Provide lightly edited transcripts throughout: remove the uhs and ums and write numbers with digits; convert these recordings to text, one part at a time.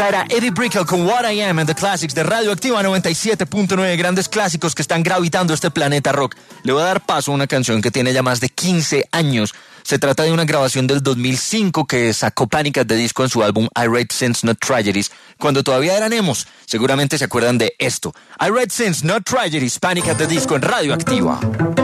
Esa era Eddie Brickell con What I Am en The Classics de Radioactiva 97.9, grandes clásicos que están gravitando este planeta rock. Le voy a dar paso a una canción que tiene ya más de 15 años. Se trata de una grabación del 2005 que sacó Panic! At the Disco en su álbum I Write Sins Not Tragedies, cuando todavía eran emos. Seguramente se acuerdan de esto. I Write Sins Not Tragedies, Panic! At the Disco en Radioactiva.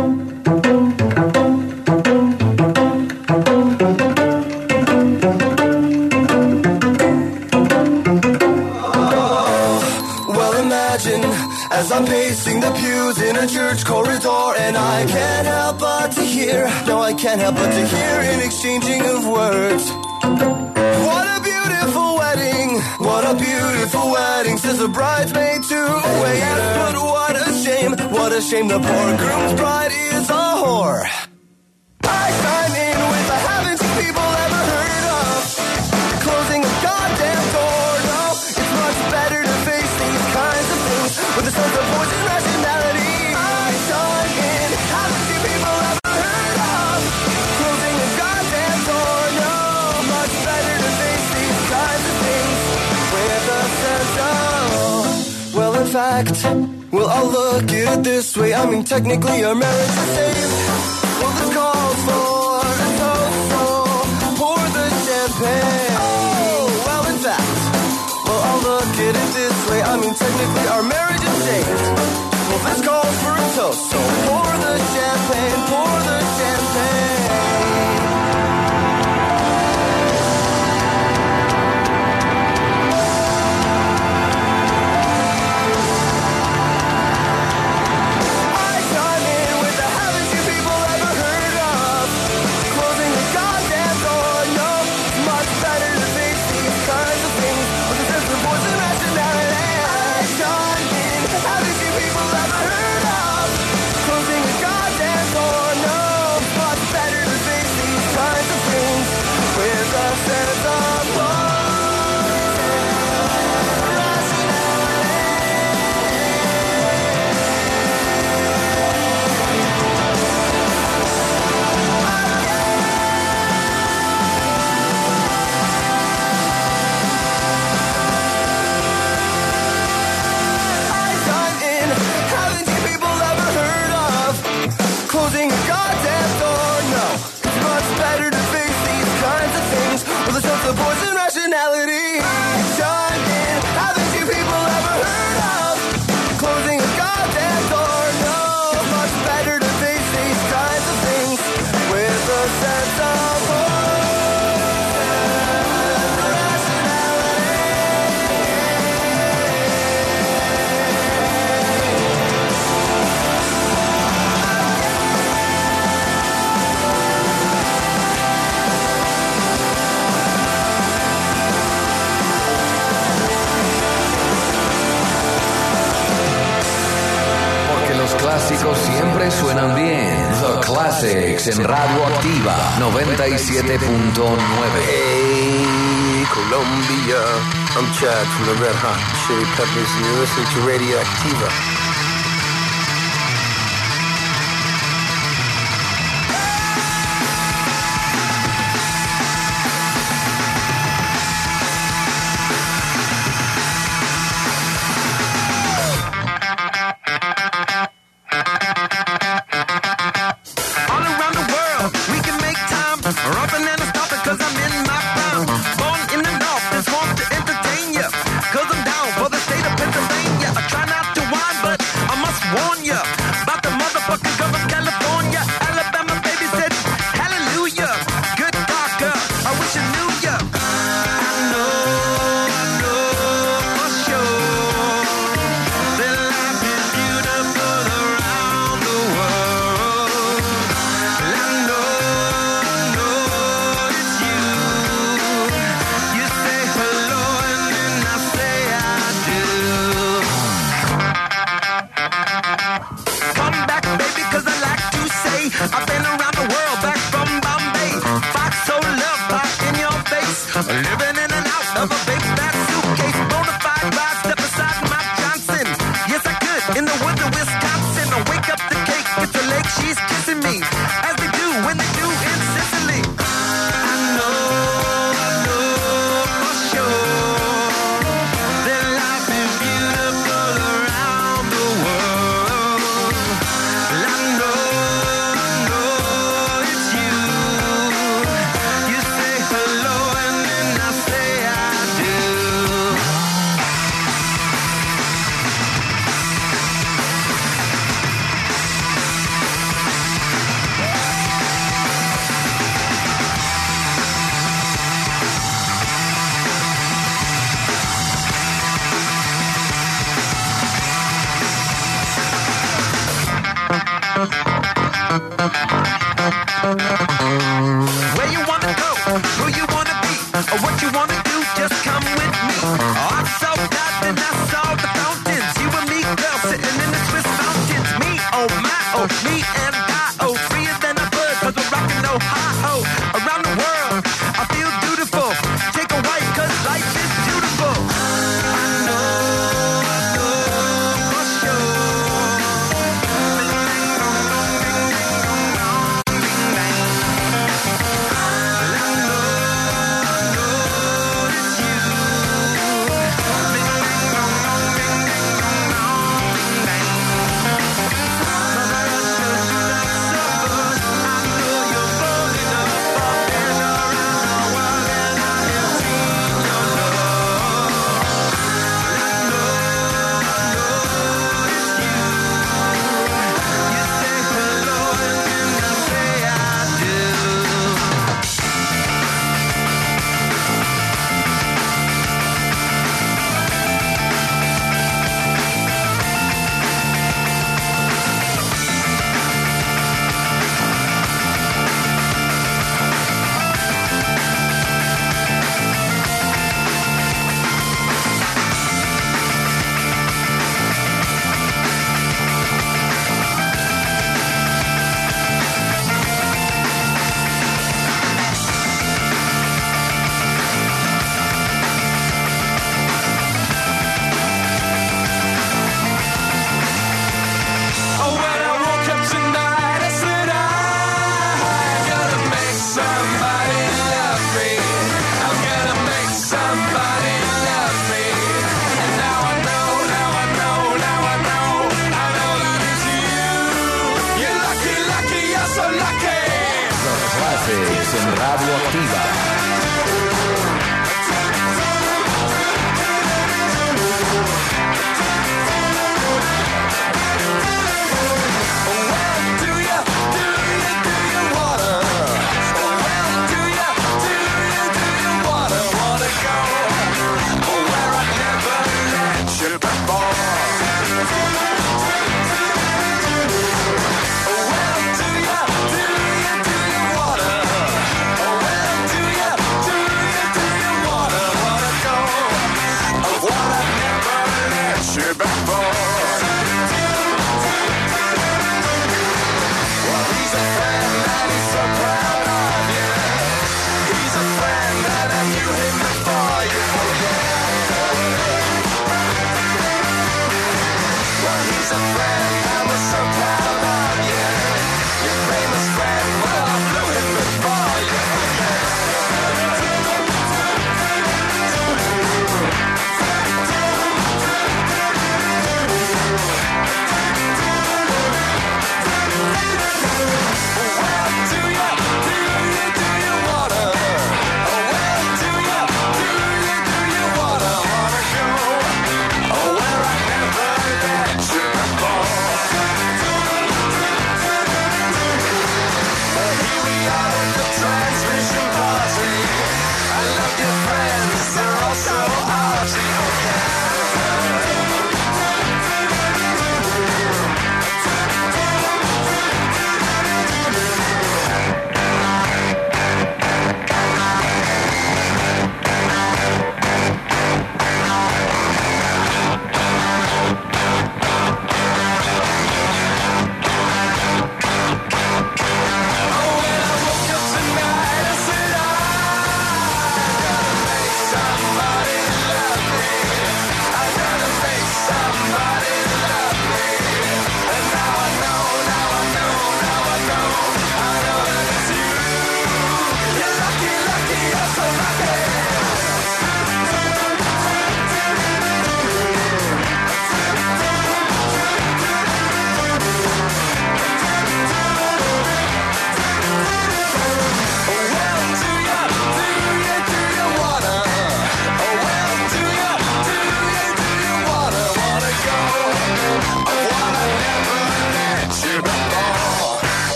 As I'm pacing the pews in a church corridor, and I can't help but to hear, no, I can't help but to hear an exchanging of words. What a beautiful wedding, what a beautiful wedding, says the bridesmaid to a waiter. But what a shame, the poor groom's bride is a whore. I chime in with a haven't you people ever heard of closing a goddamn door? No, it's much better to face these kinds of things with a sense of poison rationality. I chime in, haven't you people ever heard of closing a goddamn door? No, much better to face these kinds of things with a sense of, well, in fact, well, I'll look at it this way. I mean, technically our marriage is saved. Well, this calls for a toast, pour the champagne. Oh, well, in fact, well, I'll look at it this way. I mean, technically our marriage is saved. Well, this calls for a toast, so pour the champagne, pour the champagne. The poison rationality. Chime in. Haven't you people ever heard of closing a goddamn door? No, it's much better to face these kinds of things with a sense of clásicos siempre suenan bien. The Classics en Radioactiva 97.9. Hey, Colombia. I'm Chad from the Red Hot Chili Peppers, and you're listening to Radioactiva. But Where you wanna go, who you wanna be, or what you wanna do, just come with me. I'm so bad and I saw the fountains. You and me, girl, sitting in the Swiss mountains. Me, oh my, oh, me and I, oh, freer than a bird, cause we're rockin' Ohio. Around the world, I feel beautiful. Take a white, cause life is beautiful. I know for sure. En Radio Activa.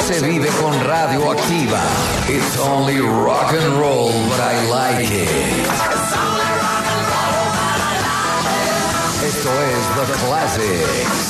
se vive con Radioactiva. It's only rock and roll, but I like it. Esto es The Classics.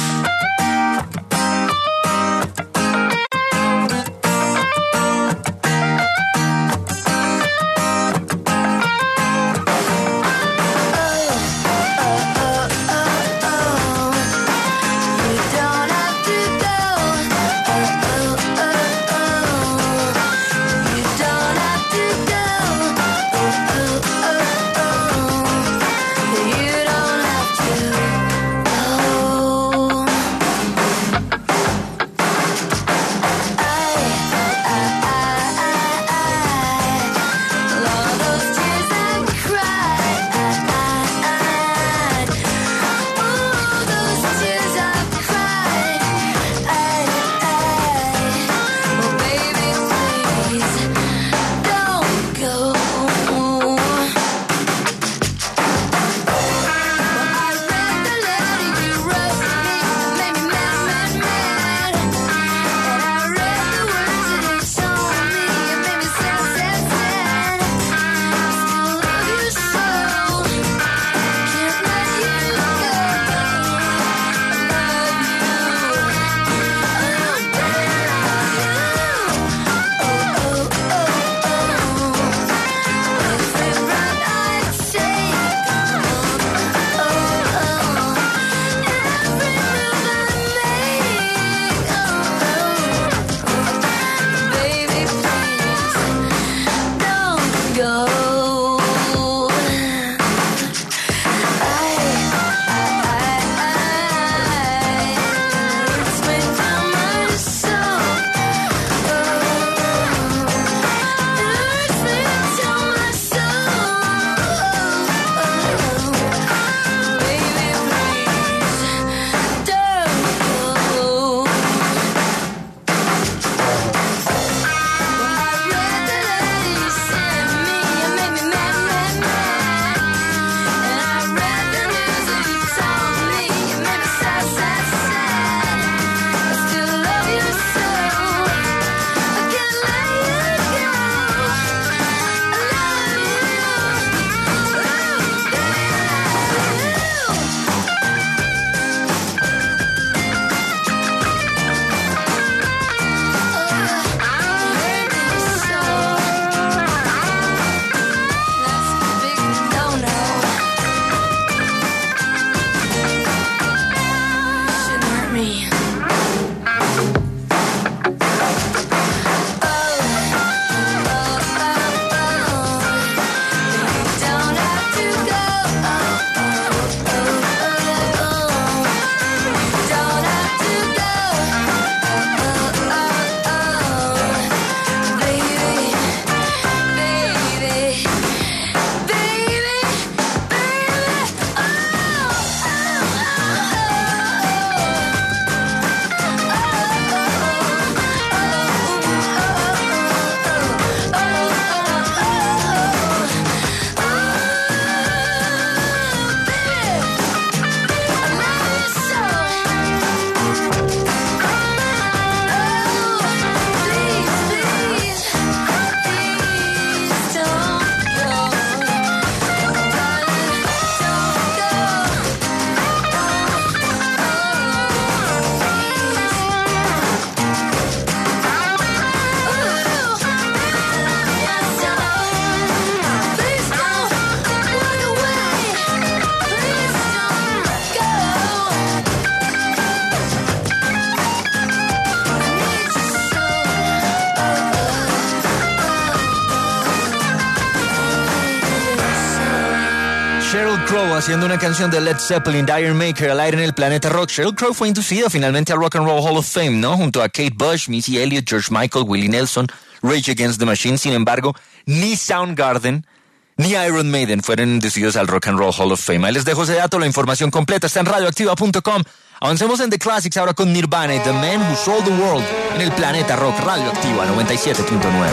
Sheryl Crow haciendo una canción de Led Zeppelin, Iron Maker, al aire en el planeta rock. Sheryl Crow fue inducida finalmente al Rock and Roll Hall of Fame, ¿no? Junto a Kate Bush, Missy Elliott, George Michael, Willie Nelson, Rage Against the Machine. Sin embargo, ni Soundgarden ni Iron Maiden fueron inducidos al Rock and Roll Hall of Fame. Ahí les dejo ese dato, la información completa está en radioactiva.com. Avancemos en The Classics ahora con Nirvana y The Man Who Sold the World en el planeta rock. Radioactiva 97.9.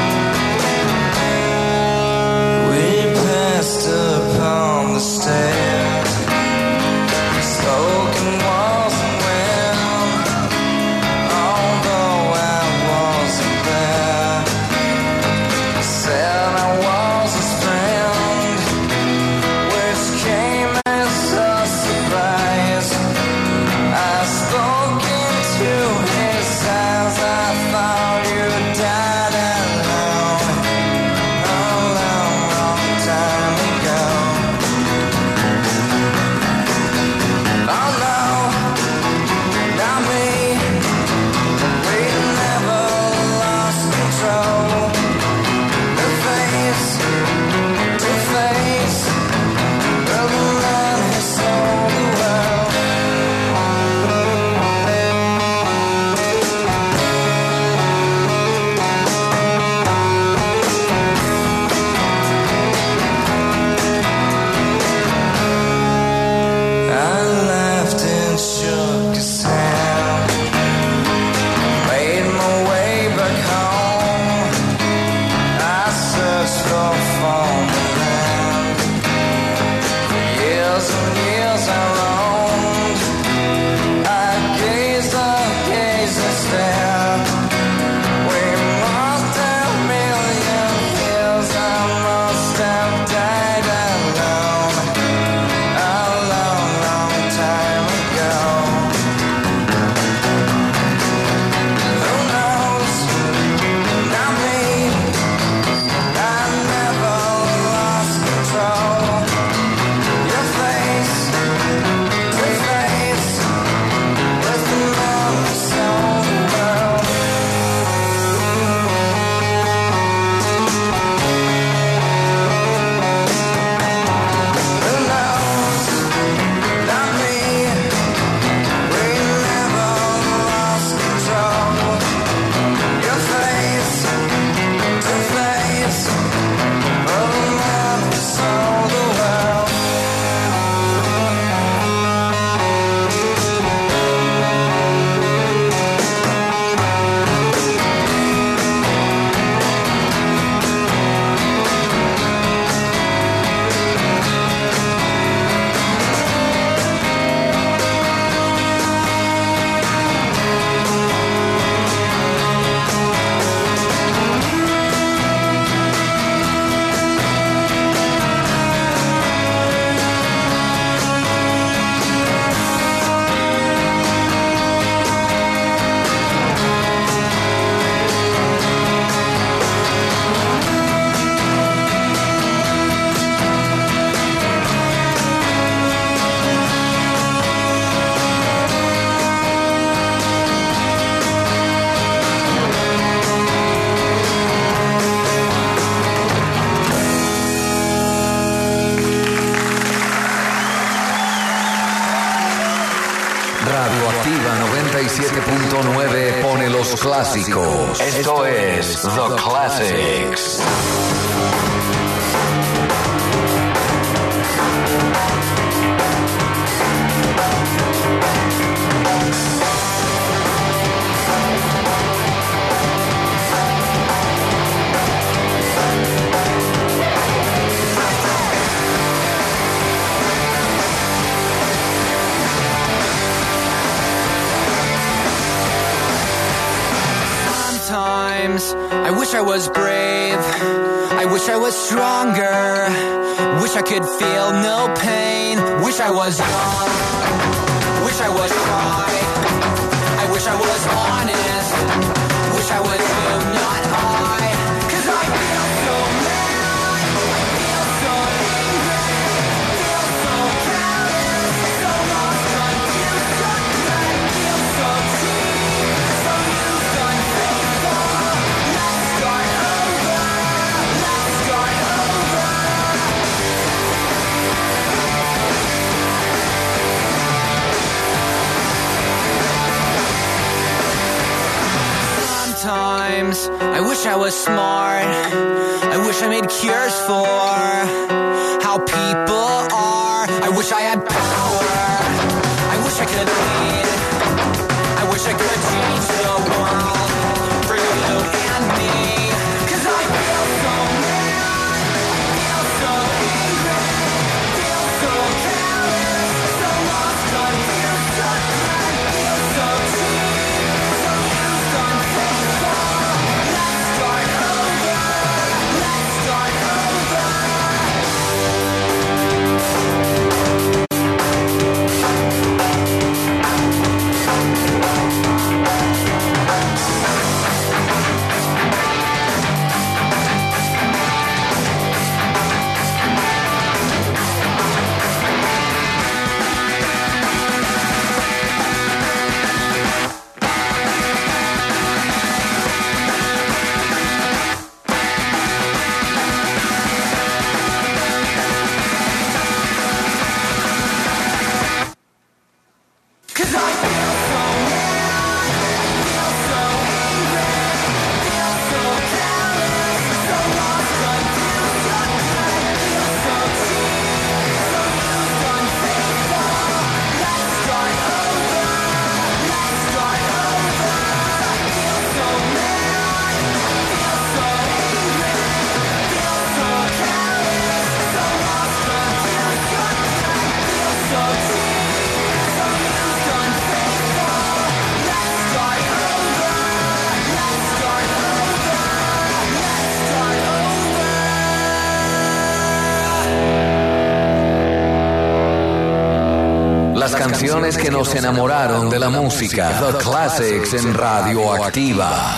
Upon the stairs Radioactiva 97.9 pone los clásicos. Esto es The Classics. I wish I was brave, I wish I was stronger, wish I could feel no pain, wish I was young, wish I was shy, I wish I was honest, wish I was you, not I, 'cause I feel so mad, feel so angry, feel so careless, so lost, confused, so mad, feel so cheap, so used, unfaithful. Let's start over. Sometimes I wish I was smart. I wish I made cures for how people are. I wish I had power. I wish I could lead. I wish I could change the world for you and me. 'Cause I feel so mad, feel so angry, feel so careless, so lost, confused, so mad, feel so cheap, so used, unfaithful. Let's start over. Let's start over. Las canciones que nos enamoraron de la música. The Classics en Radioactiva.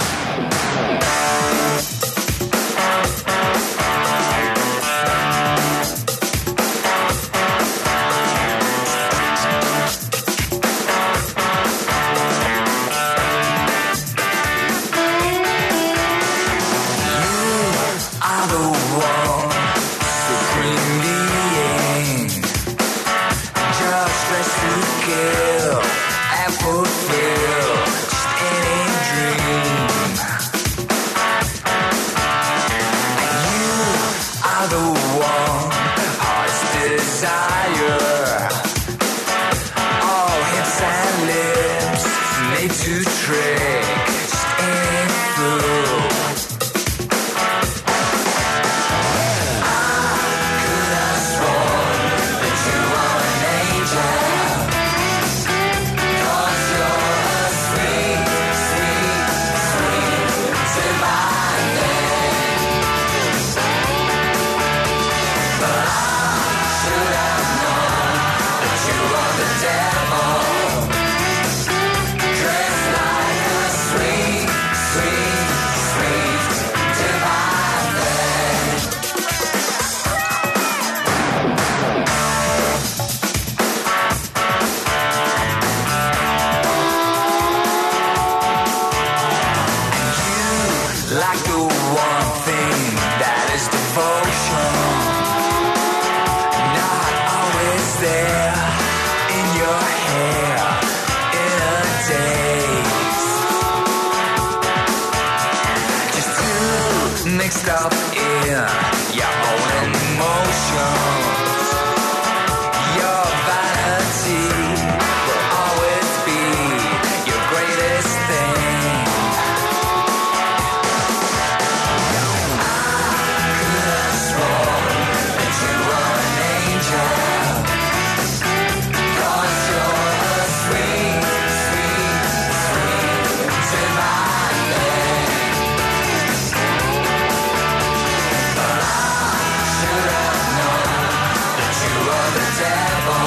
Sweet mixed up in your own emotions. Your vanity will always be your greatest thing. I could have sworn that you were an angel, 'cause you're the sweet, sweet, sweet divine thing. But I should have known that you were the devil,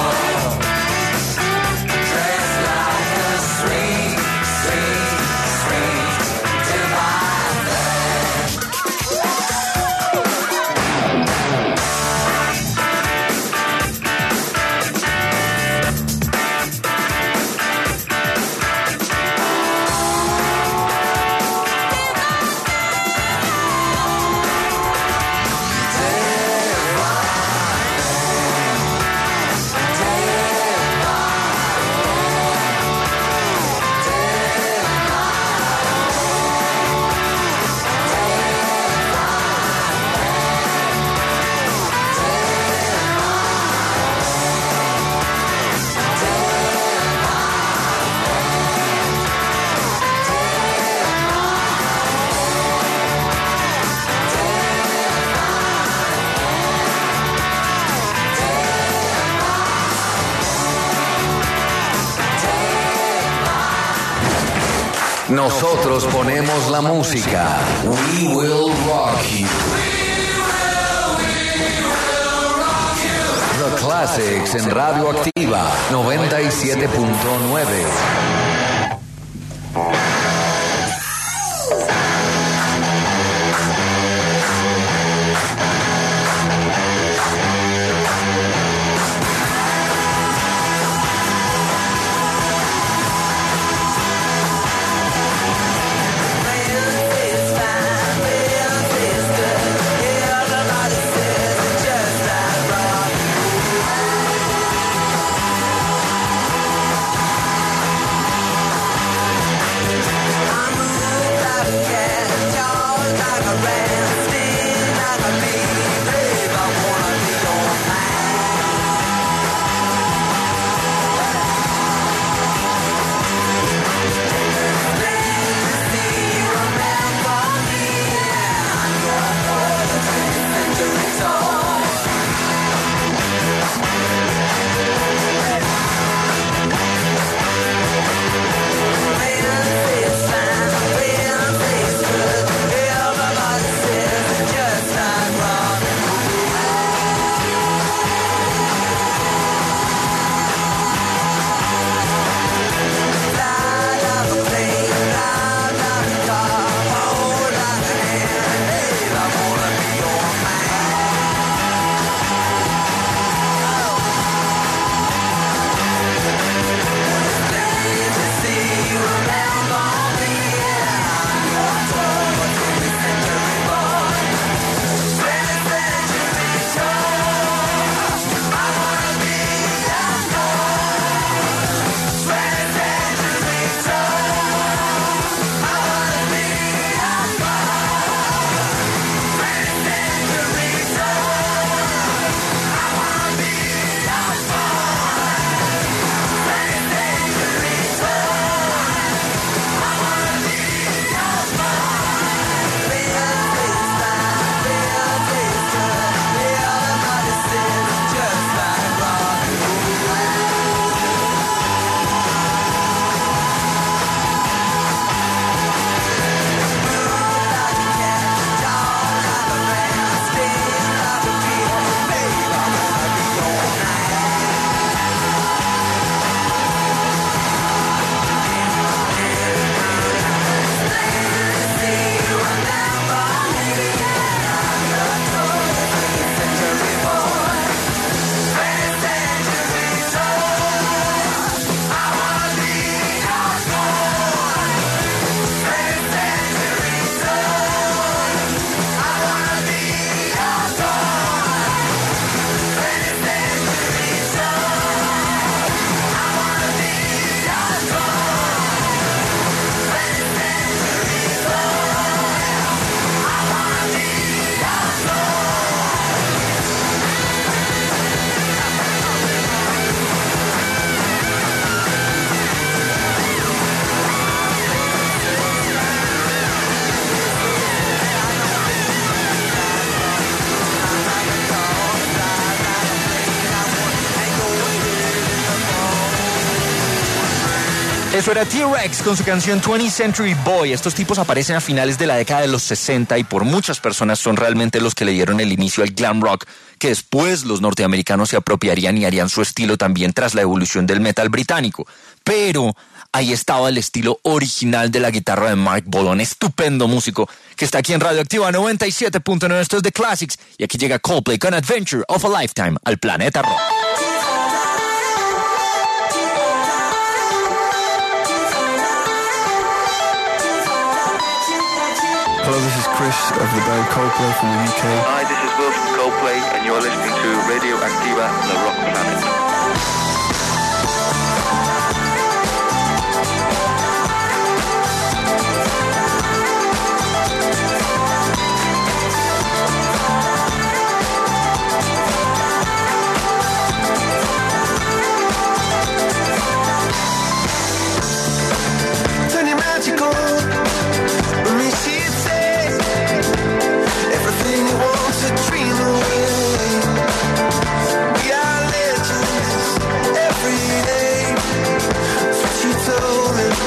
dressed like a sweet, sweet, sweet divine thing. Nosotros ponemos la música. We will rock you. The Classics en Radioactiva 97.9. Everybody says just that rock. Eso era T-Rex con su canción 20th Century Boy. Estos tipos aparecen a finales de la década de los 60 y por muchas personas son realmente los que le dieron el inicio al glam rock, que después los norteamericanos se apropiarían y harían su estilo también tras la evolución del metal británico. Pero ahí estaba el estilo original de la guitarra de Mark Bolan, estupendo músico que está aquí en Radioactiva 97.9. Esto es The Classics y aquí llega Coldplay con Adventure of a Lifetime al Planeta Rock. Hello, this is Chris of the band Coldplay from the UK. Hi, this is Will from Coldplay, and you're listening to Radio Activa, The Rock Planet. Turn your magic on. Let me see it say everything you want to dream away. We are legends every day. That's what you told me.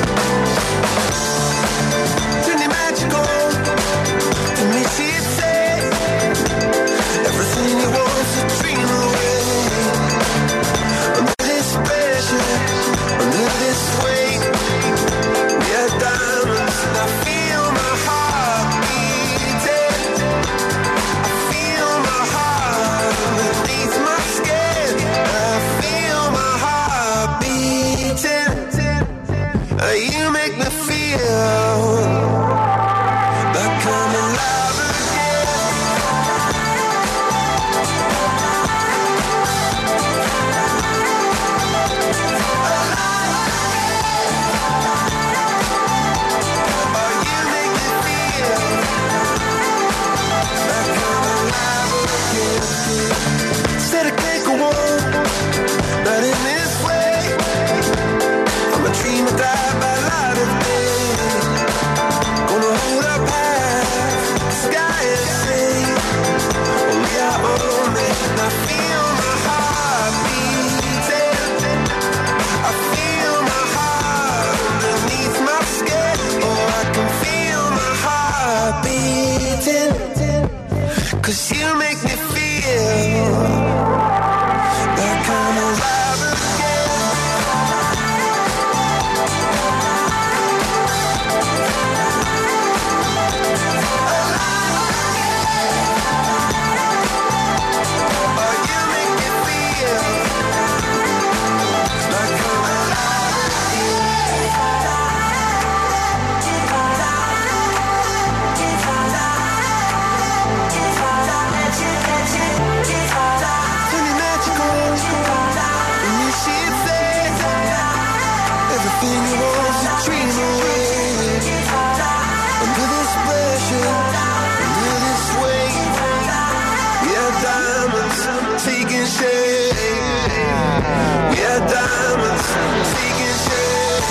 Turn your magic on. Let me see it say everything you want to dream away. Under this pressure, under this weight. Diamonds, and I feel my heart beating. I feel my heart underneath my skin. I feel my heart beating. You make me feel like I'm alive again. Said I can't go on, not in this way. I'm a dreamer, die by light of day. Gonna hold up high, the sky and say, only I own it. And I feel my heart beating. I feel my heart underneath my skin. Oh, I can feel my heart beating. 'Cause you make me feel like I'm alive again. Oh, you make me feel like I'm alive again. Turn your magic on, and you see it say everything you want to dream away. Under this pressure, under this weight, we are diamonds taking shape. We are diamonds taking shape.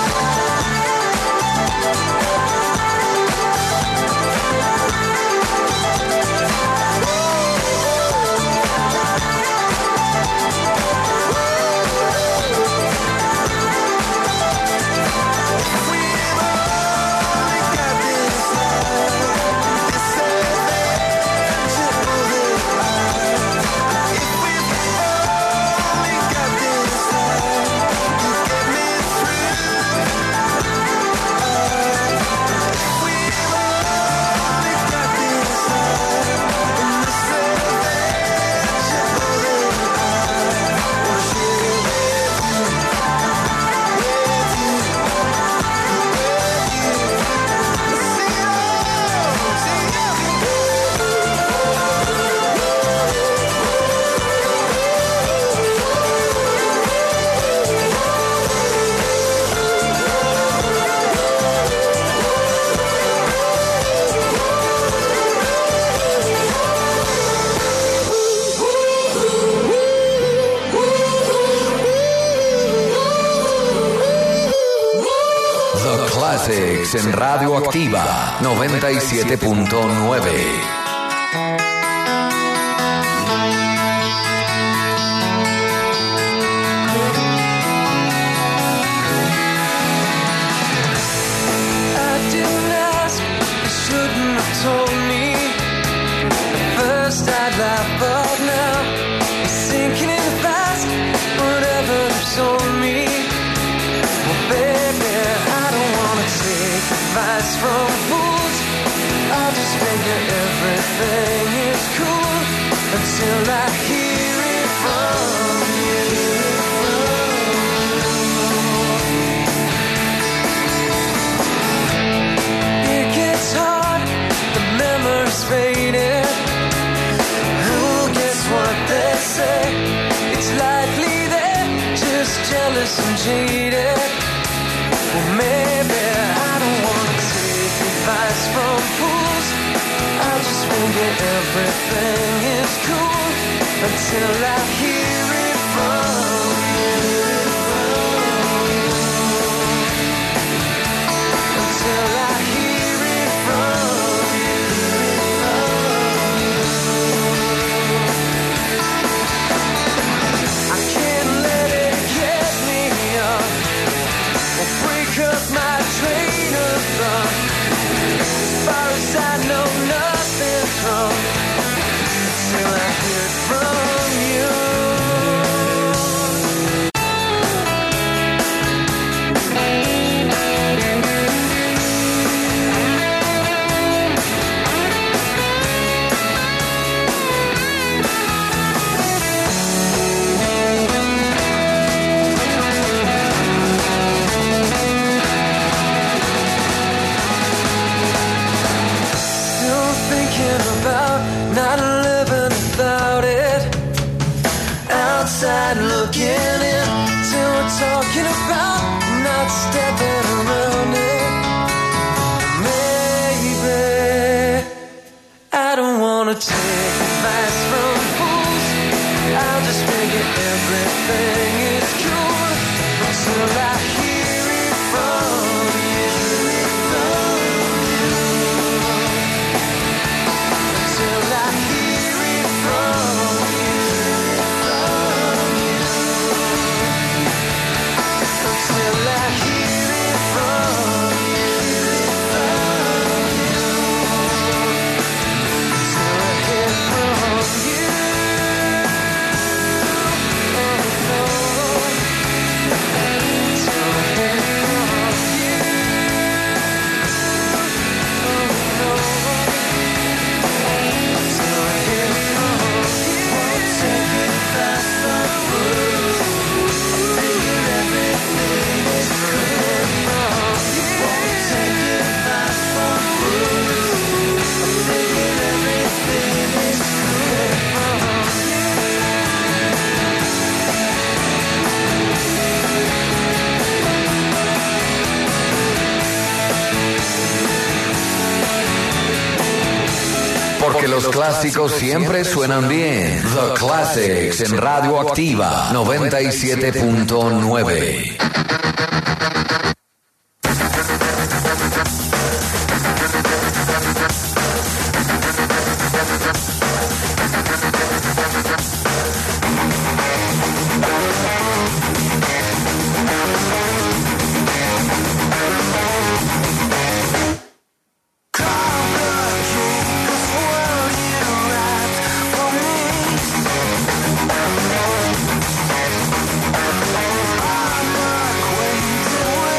Classics en Radioactiva 97.9. 97.9. nervous and jaded. Well, maybe I don't want to take advice from fools. I just figure everything is cool until I hear it from you. Until I hear it from you. I can't let it get me up or break up my train of thought. As far as I know, nothing's wrong till I hear it from you. Still thinking about not living without it. Outside looking in, till we're talking about not stepping around it. Maybe I don't wanna take advice from fools. I'll just figure everything is cool until I hear it from you. Until I hear it from you. Until I hear it from you. Until I hear from you. Oh, no. Until I hear from you. Oh, no. Until I hear from you. Won't take advice from fools. Figure everything is clear from you. Won't take advice from fools. Figure everything is clear from you. Porque los clásicos siempre suenan bien. The Classics en Radio Activa 97.9. I'm not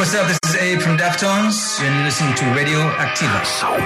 what's up? This is Abe from Deftones, and you're listening to Radio Activa.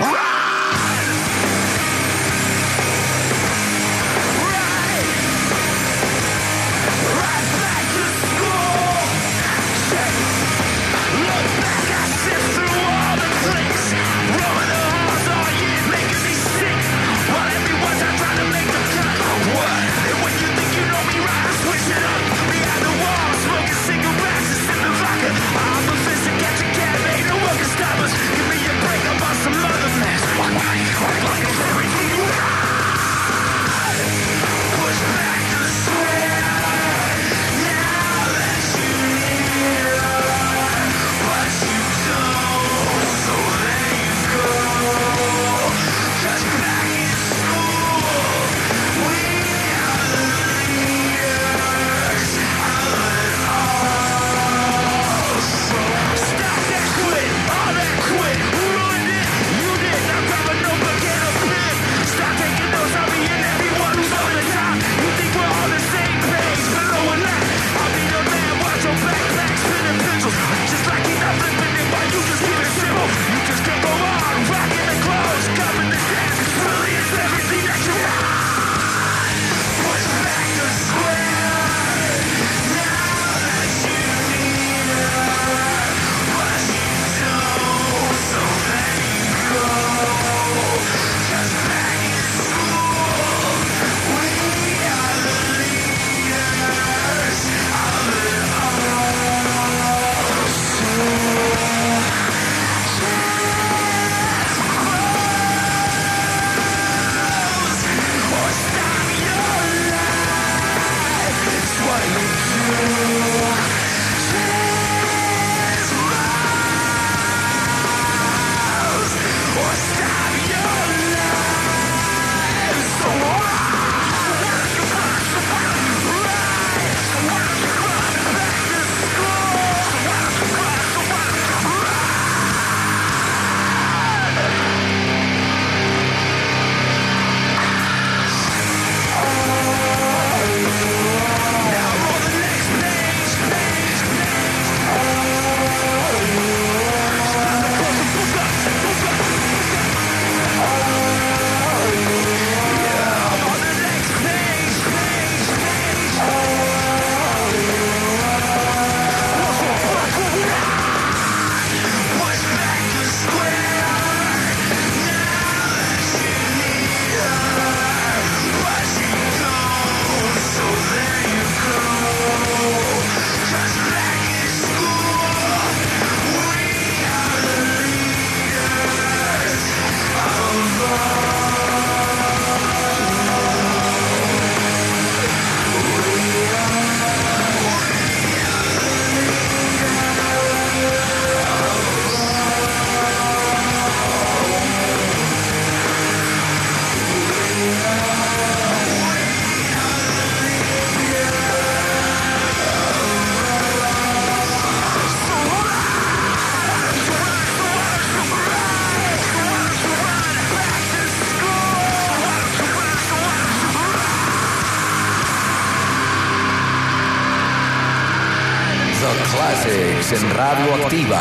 Classics en Radio Activa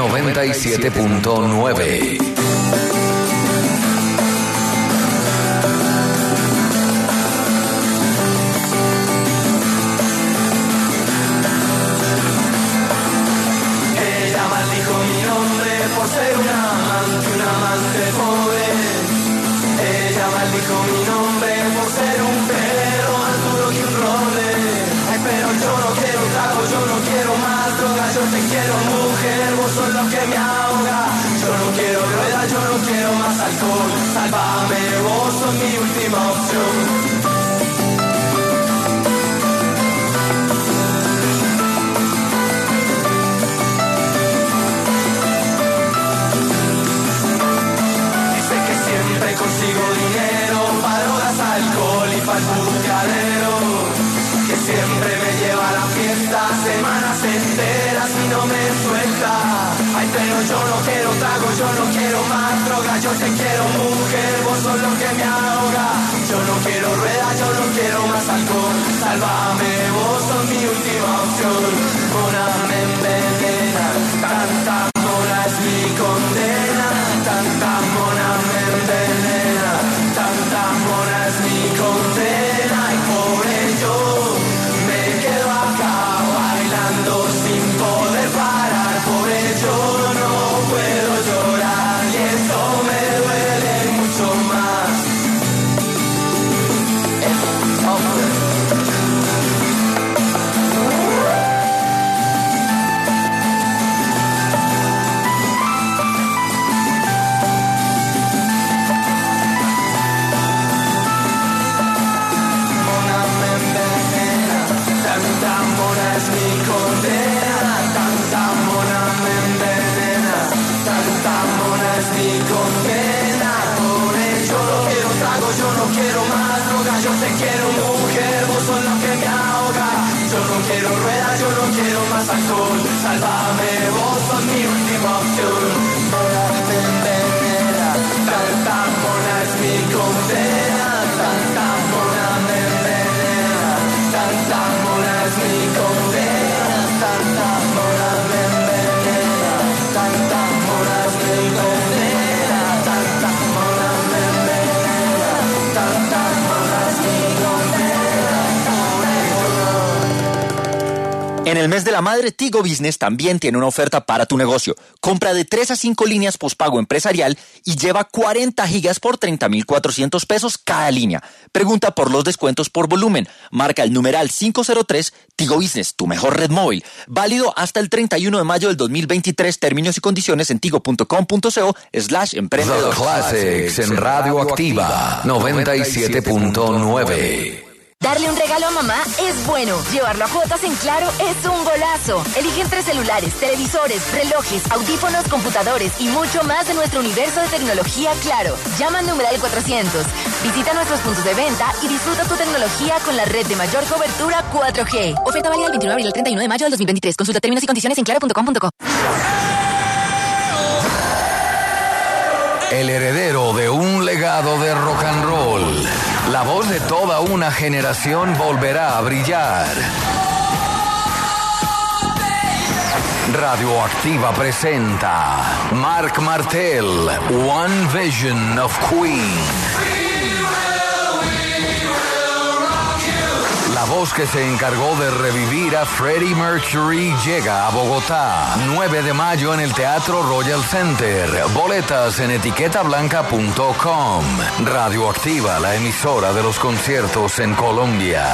97.9. Ella maldijo mi nombre por ser un amante pobre. Ella maldijo mi nombre por ser un perro más duro que un roble. Ay, pero yo no quiero trago, yo no quiero más droga, yo te quiero mujer, vos sos lo que me ahoga. Yo no quiero rueda, yo no quiero más alcohol. Sálvame, vos sos mi última opción. Consigo dinero para drogas, alcohol y para el buqueadero, que siempre me lleva a la fiesta semanas enteras y no me suelta. Ay, pero yo no quiero trago, yo no quiero más droga, yo te quiero mujer, vos sos lo que me ahoga. Yo no quiero rueda, yo no quiero más alcohol. Sálvame, vos sos mi última opción. Una me envenena, quiero más alcohol. Sálvame, vos sos mi última opción. Mona me envenena, tanta mona es mi condena. Tanta mona me envenena, tanta mona es mi condena. Tanta mona me envenena, tanta mona es mi condena. Tanta mona me envenena, tanta mona es mi condena. En el mes de la madre, Tigo Business también tiene una oferta para tu negocio. Compra de 3 a 5 líneas postpago empresarial y lleva 40 gigas por 30,400 pesos cada línea. Pregunta por los descuentos por volumen. Marca el numeral 503 Tigo Business, tu mejor red móvil. Válido hasta el 31 de mayo del 2023. Términos y condiciones en tigo.com.co/emprendedor. The Classics en Radio Activa 97.9. Darle un regalo a mamá es bueno. Llevarlo a cuotas en Claro es un golazo. Elige entre celulares, televisores, relojes, audífonos, computadores y mucho más de nuestro universo de tecnología Claro. Llama al numeral 400. Visita nuestros puntos de venta y disfruta tu tecnología con la red de mayor cobertura 4G. Oferta válida del 29 de abril al 31 de mayo del 2023. Consulta términos y condiciones en claro.com.co. El heredero de un legado de rock and roll. La voz de toda una generación volverá a brillar. Radioactiva presenta Marc Martel, One Vision of Queen. La voz que se encargó de revivir a Freddie Mercury llega a Bogotá. 9 de mayo en el Teatro Royal Center. Boletas en etiquetablanca.com. Radioactiva, la emisora de los conciertos en Colombia.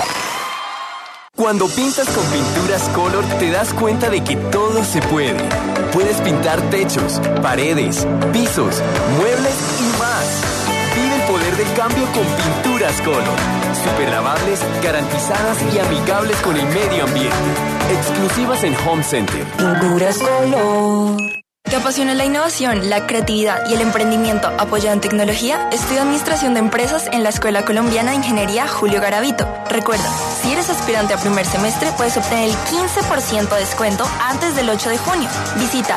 Cuando pintas con Pinturas Color te das cuenta de que todo se puede. Puedes pintar techos, paredes, pisos, muebles y más. Vive el poder del cambio con Pinturas Color. Super lavables, garantizadas y amigables con el medio ambiente. Exclusivas en Home Center. Pinturas Color. ¿Te apasiona la innovación, la creatividad y el emprendimiento apoyado en tecnología? Estudia Administración de Empresas en la Escuela Colombiana de Ingeniería Julio Garavito. Recuerda, si eres aspirante a primer semestre, puedes obtener el 15% de descuento antes del 8 de junio. Visita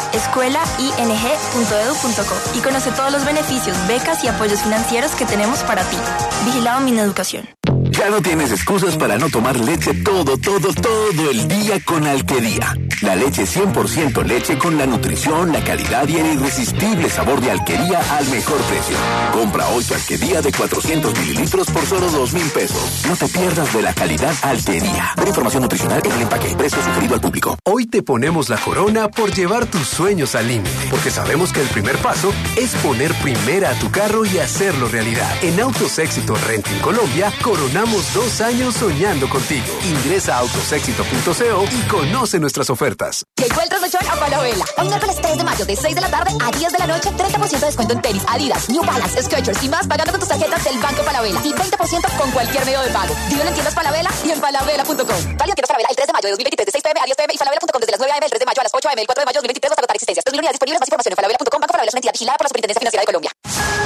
escuelaing.edu.co y conoce todos los beneficios, becas y apoyos financieros que tenemos para ti. Vigilado Mineducación. Ya no tienes excusas para no tomar leche todo el día con Alquería. La leche 100% leche con la nutrición, la calidad y el irresistible sabor de Alquería al mejor precio. Compra hoy tu Alquería de 400 mililitros por solo 2,000 pesos. No te pierdas de la calidad Alquería. Por información nutricional en el empaque, precio sugerido al público. Hoy te ponemos la corona por llevar tus sueños al límite, porque sabemos que el primer paso es poner primera a tu carro y hacerlo realidad. En Autos Éxito Renting Colombia, coronamos 2 años soñando contigo. Ingresa a autosexito.co y conoce nuestras ofertas. Llegó el trasnochón a Falabella. Hoy miércoles 3 de mayo de 6 de la tarde a 10 de la noche, 30% de descuento en tenis, Adidas, New Balance, Skechers y más pagando con tus tarjetas del Banco Falabella y 20% con cualquier medio de pago. Dígalo en tiendas Falabella y en falabella.com. Válido en tiendas Falabella el 3 de mayo de 2023 de 6 p.m. a 10 p.m. y falabella.com desde las 9 a.m. el 3 de mayo a las 8 a.m. el 4 de mayo de 2023 hasta agotar existencias. 3.000 unidades disponibles. Más información en falabella.com. Banco Falabella es una entidad vigilada por la Superintendencia Financiera de Colombia.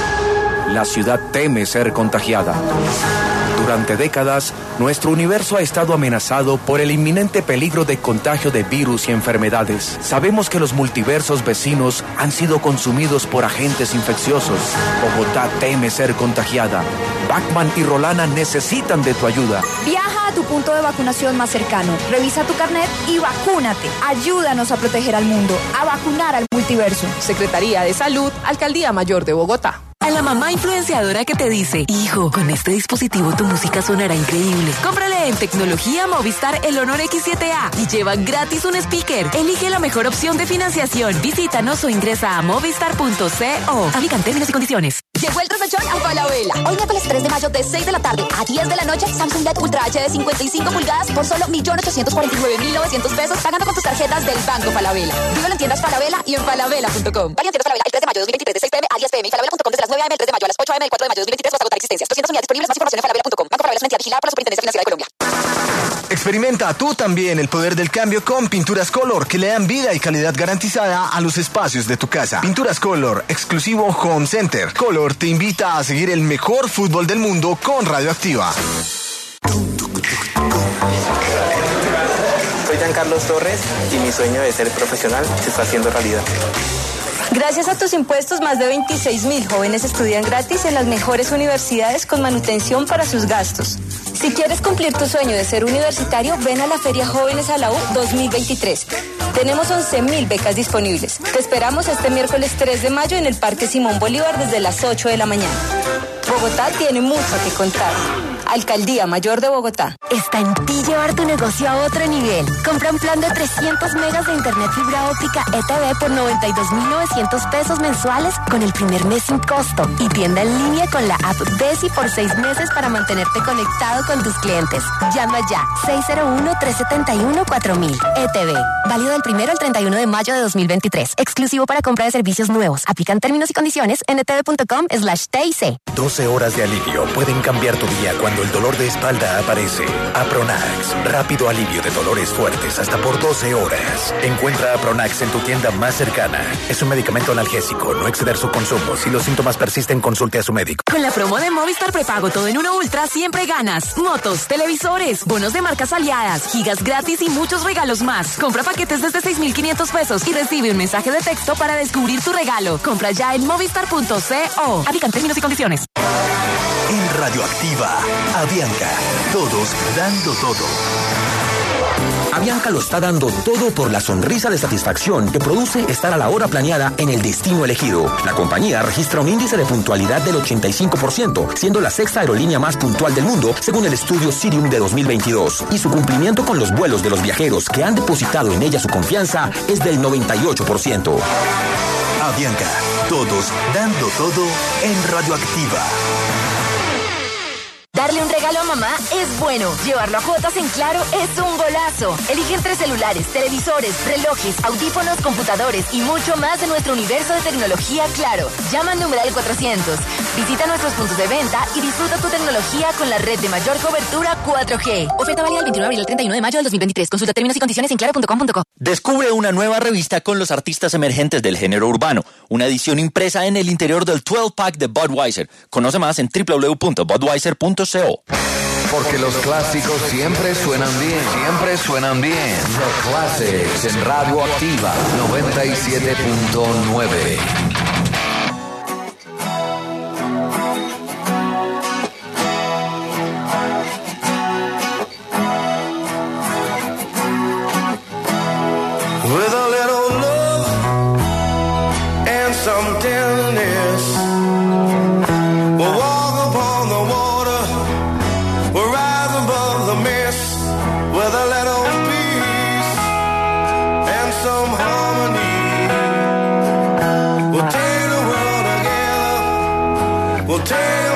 La ciudad teme ser contagiada. Durante décadas, nuestro universo ha estado amenazado por el inminente peligro de contagio de virus y enfermedades. Sabemos que los multiversos vecinos han sido consumidos por agentes infecciosos. Bogotá teme ser contagiada. Bachman y Rolana necesitan de tu ayuda. Viaja a tu punto de vacunación más cercano, revisa tu carnet y vacúnate. Ayúdanos a proteger al mundo, a vacunar al multiverso. Secretaría de Salud, Alcaldía Mayor de Bogotá. A la mamá influenciadora que te dice, hijo, con este dispositivo tu música sonará increíble. Cómprale en Tecnología Movistar el Honor X7A y lleva gratis un speaker. Elige la mejor opción de financiación. Visítanos o ingresa a movistar.co. Aplican términos y condiciones. Llegó el trasnochón a Falabella. Hoy miércoles 3 de mayo de 6 de la tarde a 10 de la noche, Samsung LED Ultra HD de 55 pulgadas por solo 1.849.900 pesos pagando con tus tarjetas del Banco Falabella. Dígalo en tiendas Falabella y en falabella.com. Válido en tiendas Falabella el 3 de mayo de 2023 de 6 p.m. a 10 p.m. y falabella.com desde las 9 a.m. el 3 de mayo a las 8 a.m. el 4 de mayo de 2023 hasta agotar existencias. 200 unidades disponibles. Más información en falabella.com. Banco Falabella es una entidad vigilada por la Superintendencia Financiera de Colombia. Experimenta tú también el poder del cambio con Pinturas Color, que le dan vida y calidad garantizada a los espacios de tu casa. Pinturas Color, exclusivo Home Center. Color te invita a seguir el mejor fútbol del mundo con Radioactiva. Soy tan Carlos Torres y mi sueño de ser profesional se está haciendo realidad. Gracias a tus impuestos, más de 26,000 jóvenes estudian gratis en las mejores universidades con manutención para sus gastos. Si quieres cumplir tu sueño de ser universitario, ven a la Feria Jóvenes a la U 2023. Tenemos 11,000 becas disponibles. Te esperamos este miércoles 3 de mayo en el Parque Simón Bolívar desde las 8 de la mañana. Bogotá tiene mucho que contar. Alcaldía Mayor de Bogotá. Está en ti llevar tu negocio a otro nivel. Compra un plan de 300 megas de internet fibra óptica ETV por 92,900 pesos mensuales con el primer mes sin costo y tienda en línea con la app Desi por 6 meses para mantenerte conectado con tus clientes. Llama ya 601-371-4000. ETV. Válido del 1 al 31 de mayo de 2023. Exclusivo para compra de servicios nuevos. Aplican términos y condiciones en etv.com/TIC. 12 horas de alivio pueden cambiar tu día cuando el dolor de espalda aparece. Apronax, rápido alivio de dolores fuertes hasta por 12 horas. Encuentra Apronax en tu tienda más cercana. Es un medicamento analgésico, no exceder su consumo. Si los síntomas persisten, consulte a su médico. Con la promo de Movistar Prepago Todo en Uno Ultra siempre ganas. Motos, televisores, bonos de marcas aliadas, gigas gratis y muchos regalos más. Compra paquetes desde 6,500 pesos y recibe un mensaje de texto para descubrir tu regalo. Compra ya en movistar.co. Aplican términos y condiciones. En Radioactiva, Avianca, todos dando todo. Avianca lo está dando todo por la sonrisa de satisfacción que produce estar a la hora planeada en el destino elegido. La compañía registra un índice de puntualidad del 85%, siendo la sexta aerolínea más puntual del mundo, según el estudio Cirium de 2022. Y su cumplimiento con los vuelos de los viajeros que han depositado en ella su confianza es del 98%. Avianca, todos dando todo en Radioactiva. Darle un regalo a mamá es bueno. Llevarlo a cuotas en Claro es un golazo. Elige entre celulares, televisores, relojes, audífonos, computadores y mucho más de nuestro universo de tecnología Claro. Llama al numeral 400. Visita nuestros puntos de venta y disfruta tu tecnología con la red de mayor cobertura 4G. Oferta válida del 21 de abril al 31 de mayo del 2023. Consulta términos y condiciones en claro.com.co. Descubre una nueva revista con los artistas emergentes del género urbano. Una edición impresa en el interior del 12-pack de Budweiser. Conoce más en www.budweiser.co. Porque los clásicos siempre suenan bien. Siempre suenan bien. The Classics en Radioactiva 97.9. With a little love and some tenderness, we'll walk upon the water, we'll rise above the mist. With a little peace and some harmony, we'll take the world together, we'll take